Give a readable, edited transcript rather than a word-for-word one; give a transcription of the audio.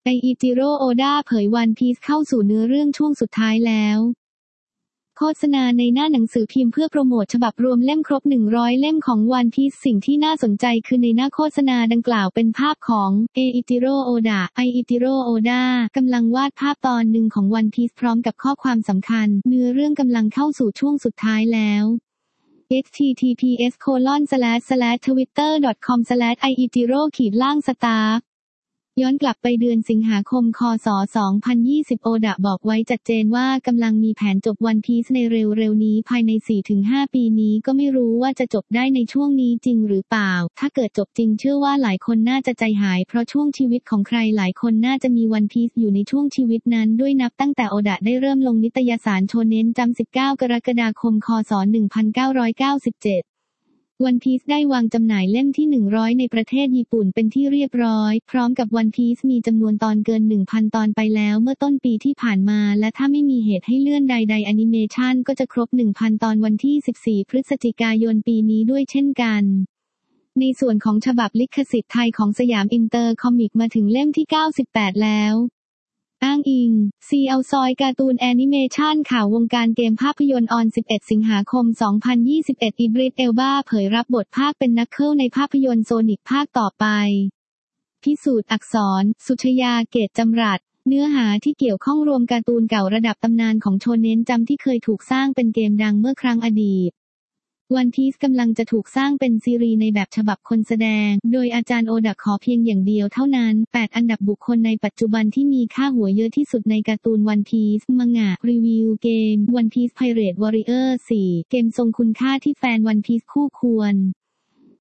อิจิโร่ โอดาเผยวันพีซเข้าสู่เนื้อเรื่องช่วงสุดท้ายแล้วโฆษณาในหน้าหนังสือพิมพ์เพื่อโปรโมทฉบับรวมเล่มครบ100เล่มของวันพีซสิ่งที่น่าสนใจคือในหน้าโฆษณาดังกล่าวเป็นภาพของอิจิโร่ โอดาอิจิโร่ โอดากำลังวาดภาพตอนหนึ่งของวันพีซพร้อมกับข้อความสำคัญเนื้อเรื่องกำลังเข้าสู่ช่วงสุดท้ายแล้ว https://twitter.com/iitiro_staff ย้อนกลับไปเดือนสิงหาคมคศ2020โอดะบอกไว้ชัดเจนว่ากำลังมีแผนจบวันพีซในเร็วๆนี้ภายใน 4-5 ปีนี้ก็ไม่รู้ว่าจะจบได้ในช่วงนี้จริงหรือเปล่าถ้าเกิดจบจริงเชื่อว่าหลายคนน่าจะใจหายเพราะช่วงชีวิตของใครหลายคนน่าจะมีวันพีซอยู่ในช่วงชีวิตนั้นด้วยนับตั้งแต่โอดะได้เริ่มลงนิตยสารโชเน็นจัมป์19 กรกฎาคมคศ1997วันพีซได้วางจำหน่ายเล่มที่100ในประเทศญี่ปุ่นเป็นที่เรียบร้อยพร้อมกับวันพีซมีจำนวนตอนเกิน 1,000 ตอนไปแล้วเมื่อต้นปีที่ผ่านมาและถ้าไม่มีเหตุให้เลื่อนใดๆแอนิเมชันก็จะครบ 1,000 ตอนวันที่14พฤศจิกายนปีนี้ด้วยเช่นกันในส่วนของฉบับลิขสิทธิ์ไทยของสยามอินเตอร์คอมิกมาถึงเล่มที่98แล้วอ้างอิงซีเอาซอยการ์ตูนแอนิเมชันข่าววงการเกมภาพยนตร์ออน11สิงหาคม2021อิดริส เอลบาเผยรับบทภาคเป็นนักเคิลในภาพยนตร์โซนิกภาคต่อไปพิสูจน์อักษรสุชยาเกตจำรัดเนื้อหาที่เกี่ยวข้องรวมการ์ตูนเก่าระดับตำนานของโชเน็นจัมป์ที่เคยถูกสร้างเป็นเกมดังเมื่อครั้งอดีตวันพีซกำลังจะถูกสร้างเป็นซีรีส์ในแบบฉบับคนแสดงโดยอาจารย์โอดะขอเพียงอย่างเดียวเท่านั้น8อันดับบุคคลในปัจจุบันที่มีค่าหัวเยอะที่สุดในการ์ตูนวันพีซมังงะรีวิวเกมวันพีซไพเรตวอริเออร์4เกมทรงคุณค่าที่แฟนวันพีซคู่ควร